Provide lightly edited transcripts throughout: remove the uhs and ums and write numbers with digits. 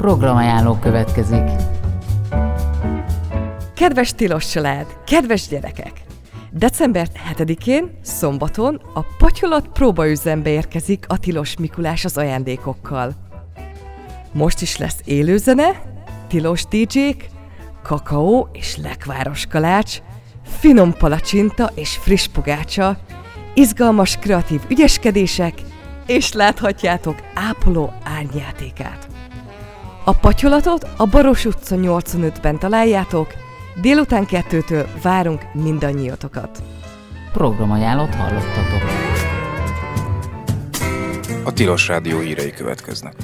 Programajánló következik. Kedves tilos család, kedves gyerekek! December 7-én, szombaton a Patyolat próbaüzembe érkezik a Tilos Mikulás az ajándékokkal. Most is lesz élőzene, tilos DJ-k, kakaó és lekváros kalács, finom palacsinta és friss pogácsa, izgalmas kreatív ügyeskedések, és láthatjátok ápoló árnyjátékát. A Patyolatot a Baros utca 85-ben találjátok, délután 2-től várunk mindannyiatokat. Programajánlót hallottatok. A Tilos Rádió hírei következnek.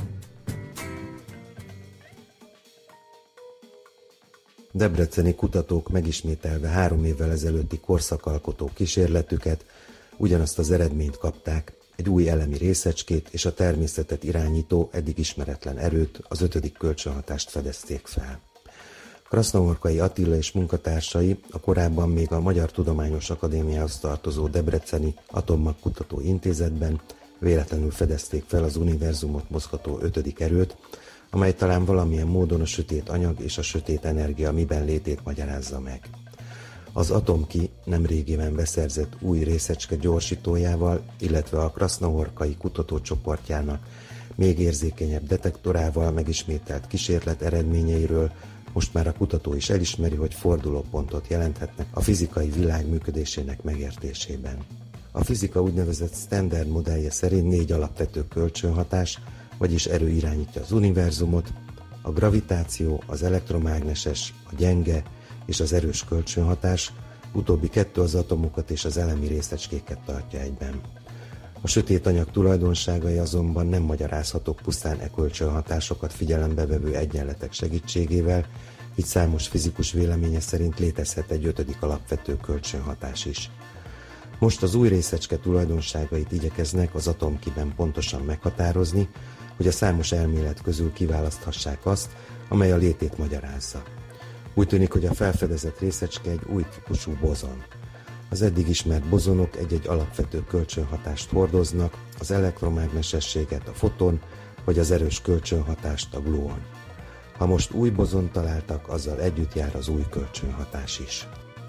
Debreceni kutatók megismételve 3 évvel ezelőtti korszakalkotó kísérletüket, ugyanazt az eredményt kapták, egy új elemi részecskét és a természetet irányító, eddig ismeretlen erőt, az 5. kölcsönhatást fedezték fel. Krasznahorkai Attila és munkatársai a korábban még a Magyar Tudományos Akadémiához tartozó Debreceni Atommagkutató Intézetben véletlenül fedezték fel az univerzumot mozgató 5. erőt, amely talán valamilyen módon a sötét anyag és a sötét energia miben létét magyarázza meg. Az Atomki nemrégiben beszerzett új részecske gyorsítójával, illetve a krasznahorkai kutatócsoportjának még érzékenyebb detektorával megismételt kísérlet eredményeiről most már a kutató is elismeri, hogy fordulópontot jelenthetnek a fizikai világ működésének megértésében. A fizika úgynevezett standard modellje szerint 4 alapvető kölcsönhatás, vagyis erő irányítja az univerzumot, a gravitáció, az elektromágneses, a gyenge és az erős kölcsönhatás, utóbbi 2 az atomokat és az elemi részecskéket tartja egyben. A sötét anyag tulajdonságai azonban nem magyarázhatók pusztán e kölcsönhatásokat figyelembe vevő egyenletek segítségével, így számos fizikus véleménye szerint létezhet egy 5. alapvető kölcsönhatás is. Most az új részecske tulajdonságait igyekeznek az Atomkiben pontosan meghatározni, hogy a számos elmélet közül kiválaszthassák azt, amely a létét magyarázza. Úgy tűnik, hogy a felfedezett részecske egy új típusú bozon. Az eddig ismert bozonok egy-egy alapvető kölcsönhatást hordoznak, az elektromágnesességet, a foton, vagy az erős kölcsönhatást, a gluon. Ha most új bozont találtak, azzal együtt jár az új kölcsönhatás is.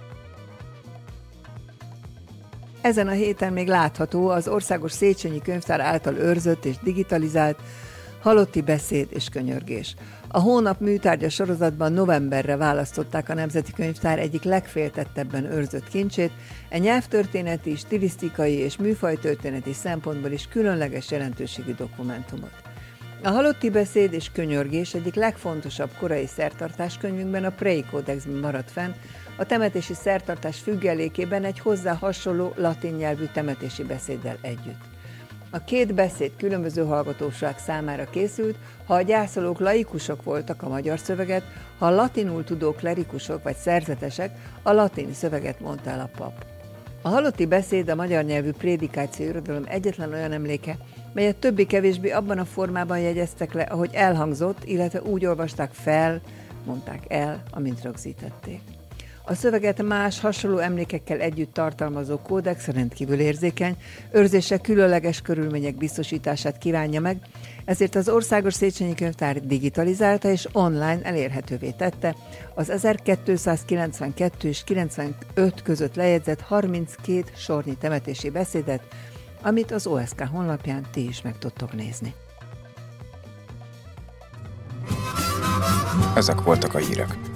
Ezen a héten még látható az Országos Széchenyi Könyvtár által őrzött és digitalizált Halotti beszéd és könyörgés. A Hónap műtárgya sorozatban novemberre választották a Nemzeti Könyvtár egyik legféltettebben őrzött kincsét, nyelvtörténeti, stilisztikai és műfajtörténeti szempontból is különleges jelentőségű dokumentumot. A Halotti beszéd és könyörgés egyik legfontosabb korai szertartáskönyvünkben, a Prei Kódexben maradt fenn, a temetési szertartás függelékében egy hozzá hasonló latin nyelvű temetési beszéddel együtt. A 2 beszéd különböző hallgatóság számára készült, ha a gyászolók laikusok voltak, a magyar szöveget, ha a latinul tudó klerikusok vagy szerzetesek, a latin szöveget mondta el a pap. A Halotti beszéd a magyar nyelvű prédikáció irodalom egyetlen olyan emléke, melyet többé-kevésbé abban a formában jegyeztek le, ahogy elhangzott, illetve úgy olvasták fel, mondták el, amint rögzítették. A szöveget más hasonló emlékekkel együtt tartalmazó kódex rendkívül érzékeny, őrzése különleges körülmények biztosítását kívánja meg, ezért az Országos Széchenyi Könyvtár digitalizálta és online elérhetővé tette az 1292 és 95 között lejegyzett 32 sornyi temetési beszédet, amit az OSK honlapján ti is meg tudtok nézni. Ezek voltak a hírek.